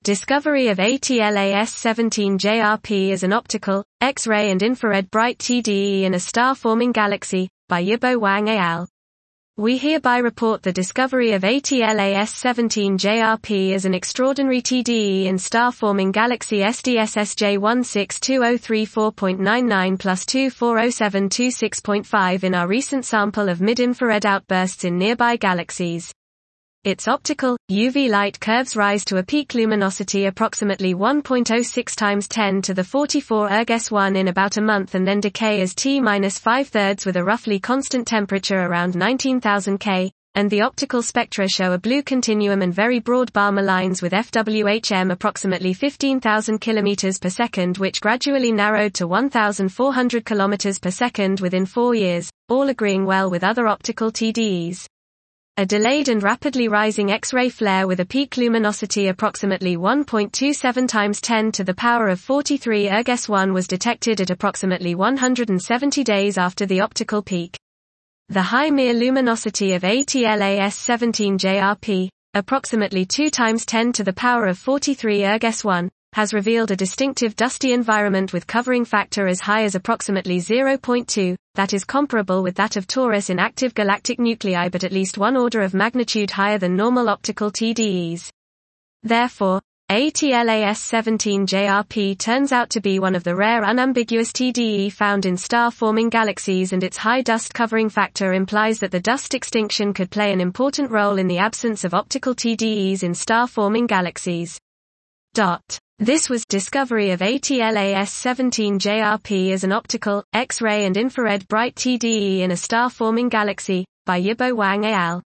Discovery of ATLAS-17JRP as an optical, X-ray and infrared bright TDE in a star-forming galaxy, by Yibo Wang et al. We hereby report the discovery of ATLAS-17JRP as an extraordinary TDE in star-forming galaxy SDSSJ 162034.99 plus 240726.5 in our recent sample of mid-infrared outbursts in nearby galaxies. Its optical, UV light curves rise to a peak luminosity approximately 1.06 times 10 to the 44 erg-1 in about a month and then decay as T-5/3 with a roughly constant temperature around 19,000 K, and the optical spectra show a blue continuum and very broad Balmer lines with FWHM approximately 15,000 km per second which gradually narrowed to 1,400 km per second within 4 years, all agreeing well with other optical TDEs. A delayed and rapidly rising X-ray flare with a peak luminosity approximately 1.27 times 10 to the power of 43 erg-1 was detected at approximately 170 days after the optical peak. The high mere luminosity of ATLAS-17JRP, approximately 2 times 10 to the power of 43 erg-1, has revealed a distinctive dusty environment with covering factor as high as approximately 0.2, that is comparable with that of Taurus in active galactic nuclei but at least one order of magnitude higher than normal optical TDEs. Therefore, ATLAS-17JRP turns out to be one of the rare unambiguous TDE found in star-forming galaxies, and its high dust covering factor implies that the dust extinction could play an important role in the absence of optical TDEs in star-forming galaxies. This was discovery of ATLAS-17JRP as an optical, X-ray and infrared bright TDE in a star-forming galaxy, by Yibo Wang et al.